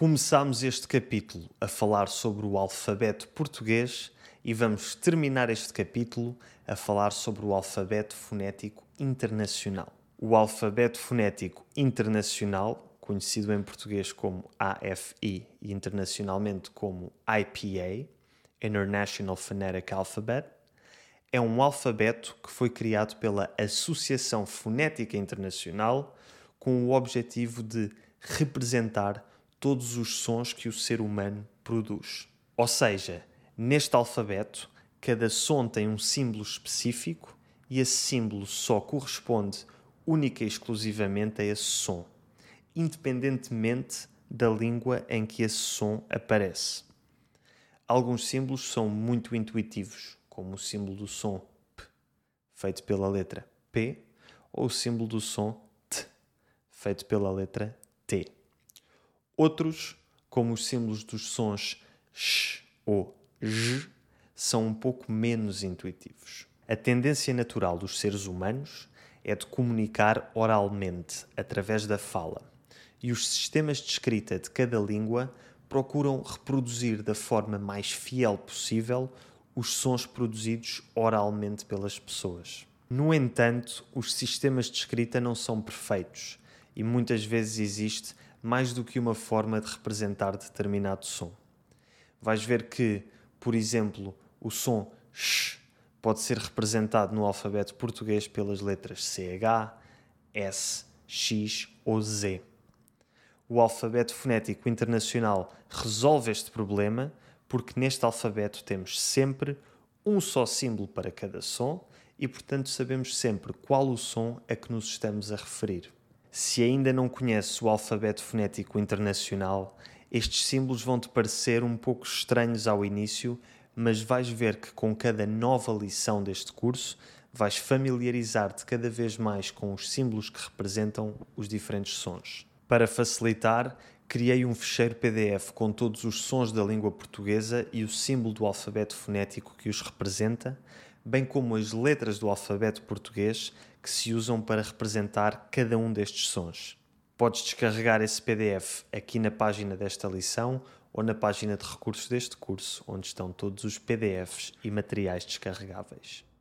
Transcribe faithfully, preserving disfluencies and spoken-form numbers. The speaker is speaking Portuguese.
Começámos este capítulo a falar sobre o alfabeto português e vamos terminar este capítulo a falar sobre o alfabeto fonético internacional. O alfabeto fonético internacional, conhecido em português como A F I e internacionalmente como I P A, International Phonetic Alphabet, é um alfabeto que foi criado pela Associação Fonética Internacional com o objetivo de representar todos os sons que o ser humano produz. Ou seja, neste alfabeto, cada som tem um símbolo específico e esse símbolo só corresponde única e exclusivamente a esse som, independentemente da língua em que esse som aparece. Alguns símbolos são muito intuitivos, como o símbolo do som P, feito pela letra P, ou o símbolo do som T, feito pela letra T. Outros, como os símbolos dos sons Sh ou J, são um pouco menos intuitivos. A tendência natural dos seres humanos é de comunicar oralmente, através da fala, e os sistemas de escrita de cada língua procuram reproduzir da forma mais fiel possível os sons produzidos oralmente pelas pessoas. No entanto, os sistemas de escrita não são perfeitos e muitas vezes existe mais do que uma forma de representar determinado som. Vais ver que, por exemplo, o som Sh pode ser representado no alfabeto português pelas letras C H, S, X ou Z. O alfabeto fonético internacional resolve este problema porque neste alfabeto temos sempre um só símbolo para cada som e, portanto, sabemos sempre qual o som a que nos estamos a referir. Se ainda não conheces o alfabeto fonético internacional, estes símbolos vão-te parecer um pouco estranhos ao início, mas vais ver que com cada nova lição deste curso vais familiarizar-te cada vez mais com os símbolos que representam os diferentes sons. Para facilitar, criei um ficheiro P D F com todos os sons da língua portuguesa e o símbolo do alfabeto fonético que os representa, bem como as letras do alfabeto português que se usam para representar cada um destes sons. Podes descarregar esse P D F aqui na página desta lição ou na página de recursos deste curso, onde estão todos os P D Fs e materiais descarregáveis.